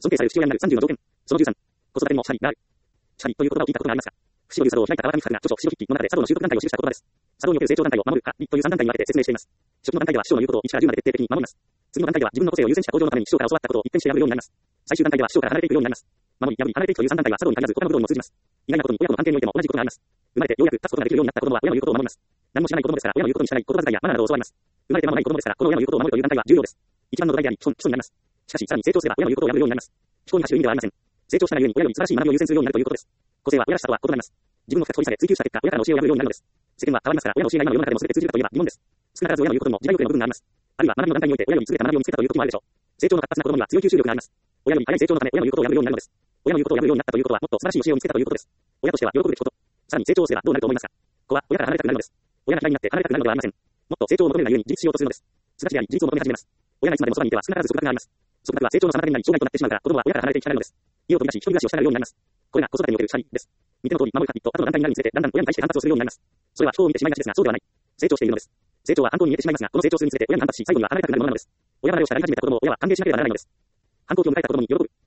尊敬される父親になる30の条件。その13。子育てもしゃりなる。しゃりという言葉を聞いたことがありますか。不死をいう茶道を開いた川上光が著書、死を筆記の中で茶道の習得団体を記した言葉です。茶道における成長団体を守るか、理という3団体に分けて説明しています。初期の団体では師匠の言うことを1から10まで徹底的に守ります。次の団体では自分の個性を優先した向上のために師匠から教わったことを一点してやるようになります。最終段階では師匠から離れていくようになります。守り、破り、離れていくという3団体は茶道に限らず他の武道にも通じます。意外なことに親子の関係においても同じことがあります。生まれてようやく立つことができるようになった子供は親の言うことを守ります。何も知らない子供ですから親の言うことに従い言葉遣いやマナーなどを教わります。生まれて間もない子供ですからこの親の言うことを守るという団体は重要です。一番の土台であり基礎になります。しかしさらに成長すれば親の言うことを破るようになります。思考に走る意味ではありません。成長したがゆえに親より素晴らしい学びを優先するようになるということです。個性は親らしさとは異なります。自分の深く掘り下げ追求した結果親からの教えを破るようになるのです。世間は変わりますから親の教えが今の世の中でも全て通じるかといえば疑問です。少なからず親の言うことにも時代遅れの部分があります。あるいは学びの段階において親より優れた学びを見つけたという時もあるでしょう。成長の活発な子供には強い吸収力があります。親より早い成長のため親の言うことを破るようになるのです。親の言うことを破るようになったということはもっと素晴らしい教えを見つけたということです。親としては喜ぶべきこと。さらに成長をすればどうなると思いますか。子は親から離れたくなるのです。親が嫌いになって離れたくなるのではありません。もっと成長を求めるがゆえに自立しようとするのです。すがちであり自立を求め始めます。親がいつまでもそばにいては少なからず束縛があります。束縛は成長の妨げになり障害となってしまうから子供は親から離れていきたがるのです。家を飛び出し一人暮らしをしたがるようになります。これが子育てにおけるシャリです。見ての通り守るかと後の団体になるにつれてだんだん親に対して反発をするようになります。それは人を見てしまいがちですがそうではない。成長しているのです。成長は反抗に見えてしまいますがこの成長するにつれて親に反発し最後には離れたくなるものなのです。親離れをしたがり始めた子供を親は歓迎しなければならないのです。反抗期を迎えた子供に喜ぶ。